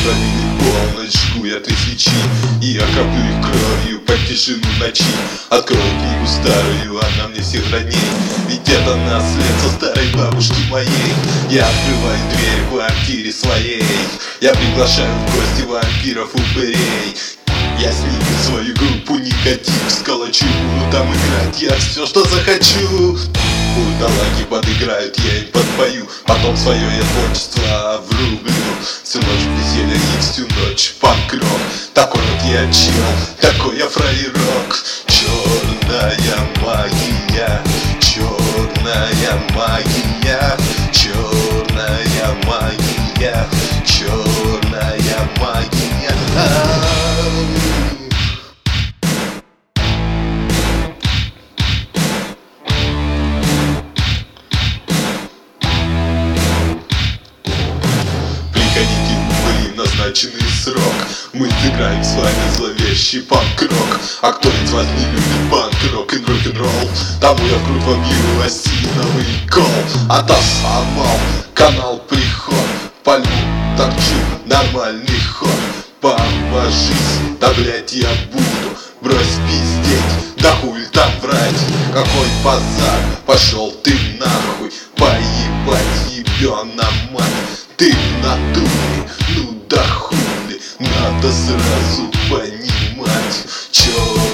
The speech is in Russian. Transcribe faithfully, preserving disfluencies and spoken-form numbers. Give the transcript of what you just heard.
провели полночь, жгу я три свечи и окроплю их кровью под тишину ночи. Открою книгу старую, она мне всех родней, ведь это наследство старой бабушки моей. Я открываю дверь в квартире своей, я приглашаю в гости вампиров-упырей. Я сниму свою группу Никотин, сколочу, буду там играть я все, что захочу. Буталаки подыграют, я им подпою, потом свое я творчество врублю. Всю ночь веселье и всю ночь панк-рок. Такой вот я чел, такой я фраерок. Черная магия, черная магия, черная магия, черная магия. Назначенный срок, мы сыграем с вами зловещий панк-рок. А кто из вас не любит панк-рок и рок-н-ролл, тому я вкрут вам осиновый кол. Отосамал канал Приход, по льву торчу нормальный ход. Поможись, да блять я буду, брось пиздеть, да хуй там врать. Какой базар, пошел ты нахуй, поебать ебёна мать. Ты в натуре, ну да хули, надо сразу понимать. Чё